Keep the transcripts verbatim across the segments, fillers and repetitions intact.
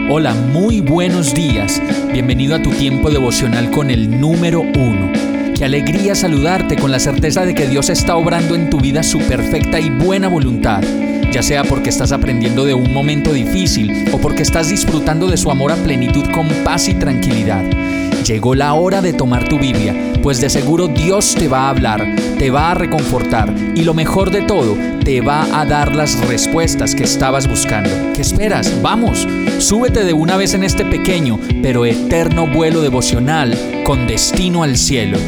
Hola, muy buenos días. Bienvenido a tu tiempo devocional con el número uno. Qué alegría saludarte con la certeza de que Dios está obrando en tu vida su perfecta y buena voluntad, ya sea porque estás aprendiendo de un momento difícil o porque estás disfrutando de su amor a plenitud con paz y tranquilidad. Llegó la hora de tomar tu Biblia, pues de seguro Dios te va a hablar, te va a reconfortar y lo mejor de todo, te va a dar las respuestas que estabas buscando. ¿Qué esperas? ¡Vamos! Súbete de una vez en este pequeño pero eterno vuelo devocional con destino al cielo.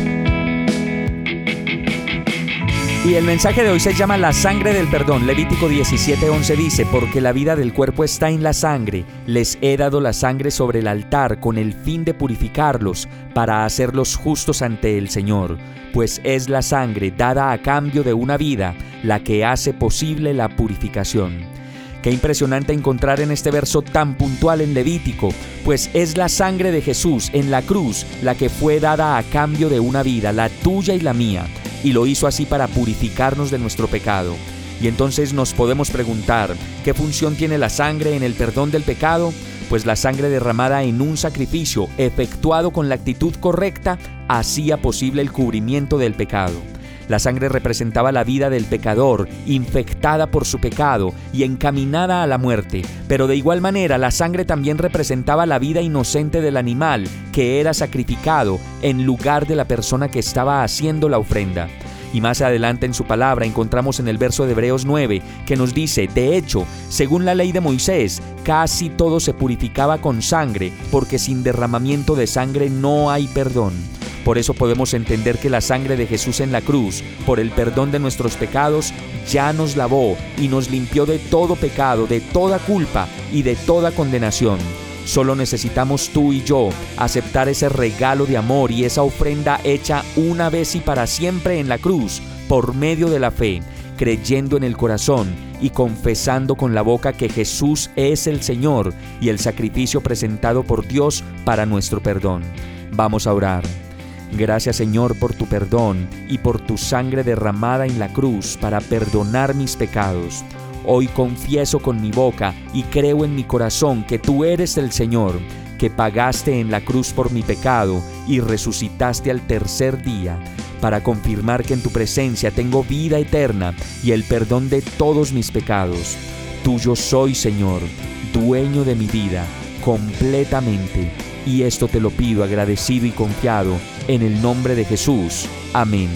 Y el mensaje de hoy se llama La sangre del perdón. Levítico diecisiete once dice: porque la vida del cuerpo está en la sangre, les he dado la sangre sobre el altar con el fin de purificarlos, para hacerlos justos ante el Señor, pues es la sangre dada a cambio de una vida la que hace posible la purificación. Qué impresionante encontrar en este verso tan puntual en Levítico, pues es la sangre de Jesús en la cruz la que fue dada a cambio de una vida, la tuya y la mía, y lo hizo así para purificarnos de nuestro pecado. Y entonces nos podemos preguntar, ¿qué función tiene la sangre en el perdón del pecado? Pues la sangre derramada en un sacrificio efectuado con la actitud correcta hacía posible el cubrimiento del pecado. La sangre representaba la vida del pecador, infectada por su pecado y encaminada a la muerte, pero de igual manera la sangre también representaba la vida inocente del animal que era sacrificado en lugar de la persona que estaba haciendo la ofrenda. Y más adelante en su palabra encontramos en el verso de Hebreos nueve que nos dice: de hecho, según la ley de Moisés, casi todo se purificaba con sangre, porque sin derramamiento de sangre no hay perdón. Por eso podemos entender que la sangre de Jesús en la cruz, por el perdón de nuestros pecados, ya nos lavó y nos limpió de todo pecado, de toda culpa y de toda condenación. Solo necesitamos tú y yo aceptar ese regalo de amor y esa ofrenda hecha una vez y para siempre en la cruz, por medio de la fe, creyendo en el corazón y confesando con la boca que Jesús es el Señor y el sacrificio presentado por Dios para nuestro perdón. Vamos a orar. Gracias, Señor, por tu perdón y por tu sangre derramada en la cruz para perdonar mis pecados. Hoy confieso con mi boca y creo en mi corazón que tú eres el Señor, que pagaste en la cruz por mi pecado y resucitaste al tercer día, para confirmar que en tu presencia tengo vida eterna y el perdón de todos mis pecados. Tuyo soy, Señor, dueño de mi vida, completamente. Y esto te lo pido agradecido y confiado en el nombre de Jesús. Amén.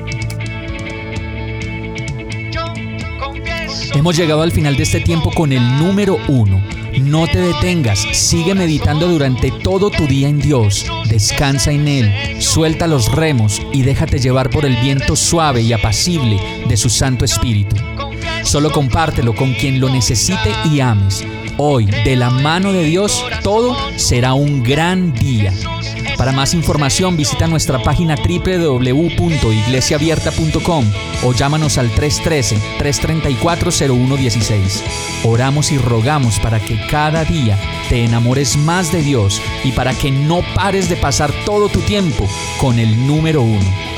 Hemos llegado al final de este tiempo con el número uno. No te detengas, sigue meditando durante todo tu día en Dios. Descansa en Él, suelta los remos y déjate llevar por el viento suave y apacible de su Santo Espíritu. Solo compártelo con quien lo necesite y ames. Hoy, de la mano de Dios, todo será un gran día. Para más información, visita nuestra página doble u doble u doble u punto iglesia abierta punto com o llámanos al tres uno tres, tres tres cuatro, cero uno uno seis. Oramos y rogamos para que cada día te enamores más de Dios y para que no pares de pasar todo tu tiempo con el número uno.